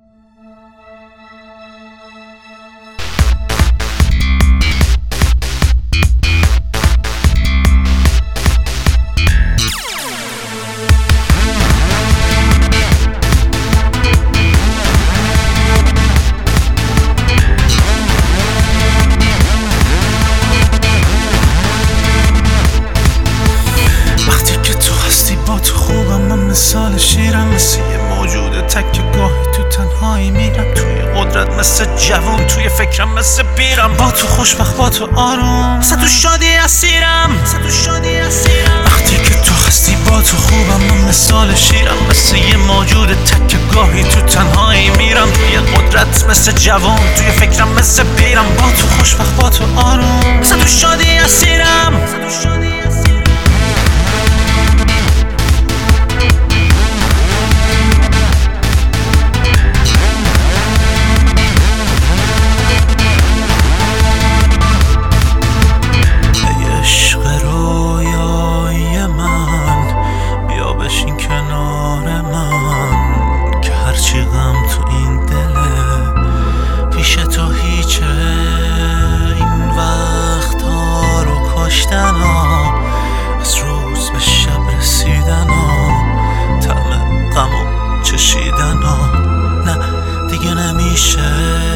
مثال شیرم، مثل یه موجود تک که گاهی تو تنهایی میرم، توی قدرت مثل جوون، توی فکرم مثل پیرم، با تو خوشبخت با تو آروم، مثل تو شادی اسیرم. وقتی که تو هستی با تو خوبم، من مثال شیرم، مثل یه موجود تک که گاهی تو تنهایی میرم، توی قدرت مثل جوون، توی فکرم مثل پیرم، با تو خوشبخت با تو آروم، مثل تو شادی اسیرم. از روز به شب رسیدن ها، طعم غمو چشیدن ها، نه دیگه نمیشه.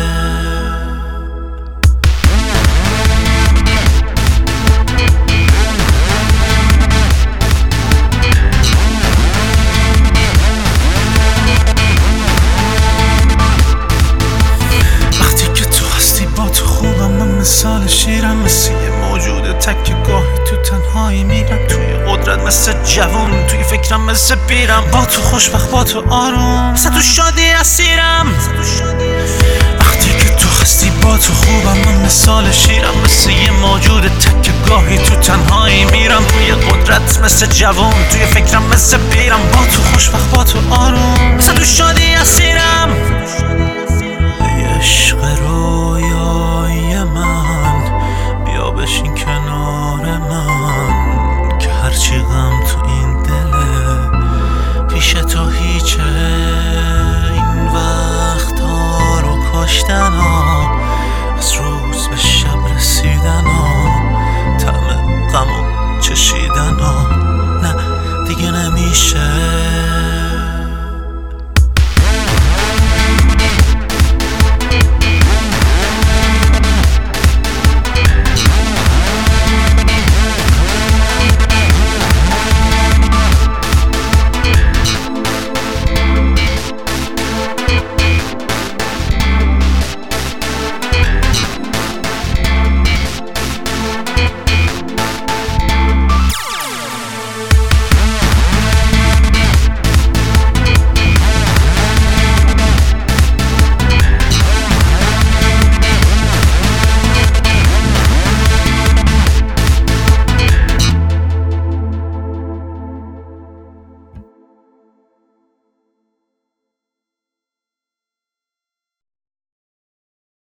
وقتی که تو هستی با تو خوبم، من مثال شیرم، مثل یه موجود تک که گاهی تو تنهایی میرم، توی قدرت مثل جوون، توی فکرم مثل پیرم، با تو خوشبخت با تو آروم، مثل تو شادی اسیرم. وقتی که تو هستی با تو خوبم، من مثال شیرم، مثل یه موجود تک که گاهی تو تنهایی میرم، توی قدرت مثل جوون، توی فکرم مثل پیرم، با تو خوشبخت با تو آروم، مثل تو شادی